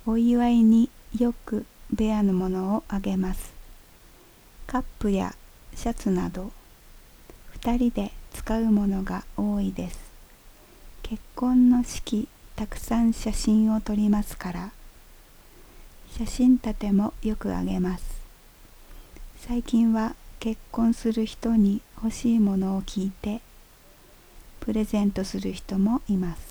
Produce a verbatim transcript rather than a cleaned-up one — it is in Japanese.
お祝いによくベアのものをあげます。カップやシャツなどふたりで使うものが多いです。結婚の式、たくさん写真を撮りますから、写真立てもよくあげます。最近は結婚する人に欲しいものを聞いてプレゼントする人もいます。